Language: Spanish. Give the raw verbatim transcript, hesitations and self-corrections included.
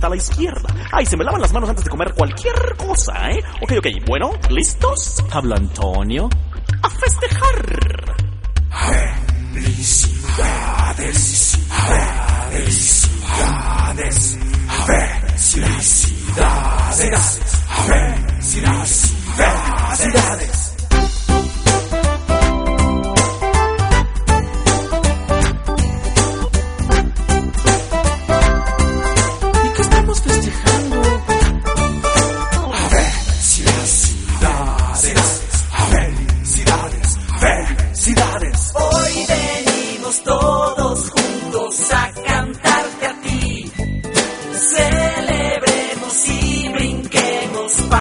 a la izquierda. Ay, se me lavan las manos antes de comer cualquier cosa, ¿eh? Ok, ok, bueno, ¿listos? Habla Antonio. ¡A festejar! Felicidades.